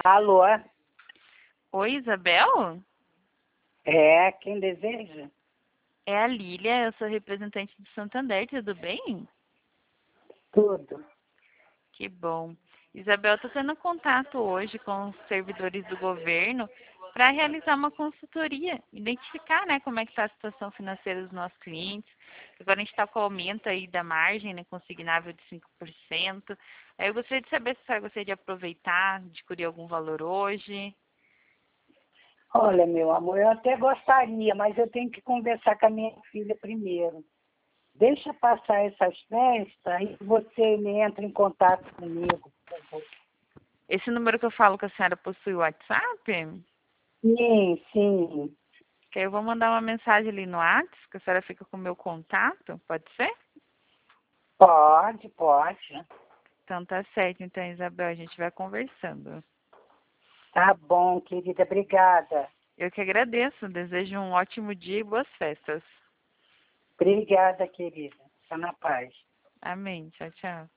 Alô? Oi, Isabel? É, quem deseja? É a Lília, eu sou representante do Santander, tudo bem? Tudo. Que bom. Isabel, estou tendo contato hoje com os servidores do governo para realizar uma consultoria, identificar, né, como é que está a situação financeira dos nossos clientes. Agora a gente está com o aumento aí da margem, né, consignável de 5%. Aí eu gostaria de saber se a senhora gostaria de aproveitar, adquirir algum valor hoje. Olha, meu amor, eu até gostaria, mas eu tenho que conversar com a minha filha primeiro. Deixa passar essas festas e você me entra em contato comigo, por favor. Esse número que eu falo que a senhora possui o WhatsApp? Sim, sim. Que aí eu vou mandar uma mensagem ali no WhatsApp, que a senhora fica com o meu contato, pode ser? Pode, pode. Então tá certo, então, Isabel, a gente vai conversando. Tá bom, querida. Obrigada. Eu que agradeço, desejo um ótimo dia e boas festas. Obrigada, querida. Fica na paz. Amém. Tchau, tchau.